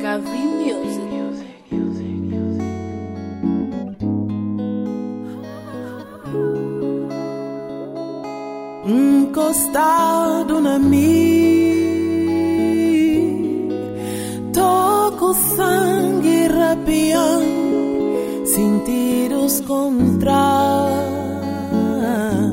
Gavin Music. Encostado na mim, toco o sangue rapiando, sentidos contrários.